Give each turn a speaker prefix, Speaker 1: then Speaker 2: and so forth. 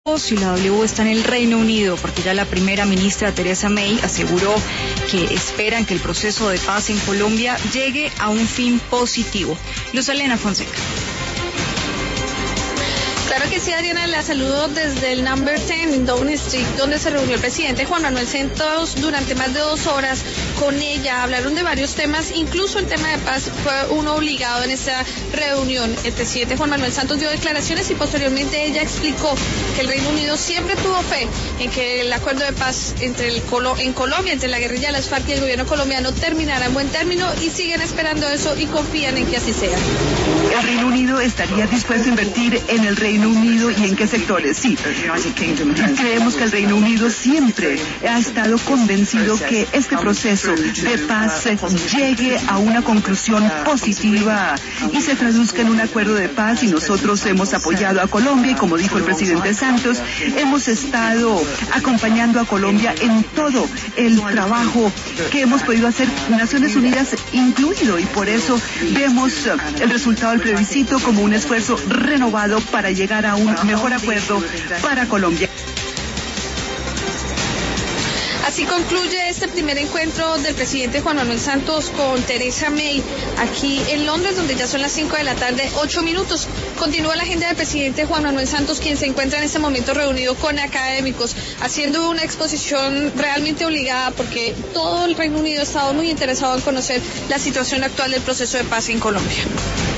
Speaker 1: Si la W está en el Reino Unido, porque ya la primera ministra Theresa May aseguró que esperan que el proceso de paz en Colombia llegue a un fin positivo. Luz Elena Fonseca.
Speaker 2: Claro que sí, Adriana, la saludo desde el Number 10 en Downing Street, donde se reunió el presidente Juan Manuel Santos durante más de 2 horas con ella. Hablaron de varios temas, incluso el tema de paz fue uno obligado en esta reunión. El presidente Juan Manuel Santos dio declaraciones y posteriormente ella explicó que el Reino Unido siempre tuvo fe en que el acuerdo de paz en Colombia, entre la guerrilla de las FARC y el gobierno colombiano, terminara en buen término y siguen esperando eso y confían en que así sea.
Speaker 3: ¿El Reino Unido estaría dispuesto a invertir en el Reino Unido y en qué sectores? Sí, creemos que el Reino Unido siempre ha estado convencido que este proceso de paz llegue a una conclusión positiva y se traduzca en un acuerdo de paz, y nosotros hemos apoyado a Colombia y, como dijo el presidente Santos, hemos estado acompañando a Colombia en todo el trabajo que hemos podido hacer, Naciones Unidas incluido, y por eso vemos el resultado del plebiscito como un esfuerzo renovado para llegar a un mejor acuerdo para Colombia.
Speaker 2: Así concluye este primer encuentro del presidente Juan Manuel Santos con Theresa May aquí en Londres, donde ya son las 5 de la tarde, 8 minutos. Continúa la agenda del presidente Juan Manuel Santos, quien se encuentra en este momento reunido con académicos, haciendo una exposición realmente obligada, porque todo el Reino Unido ha estado muy interesado en conocer la situación actual del proceso de paz en Colombia.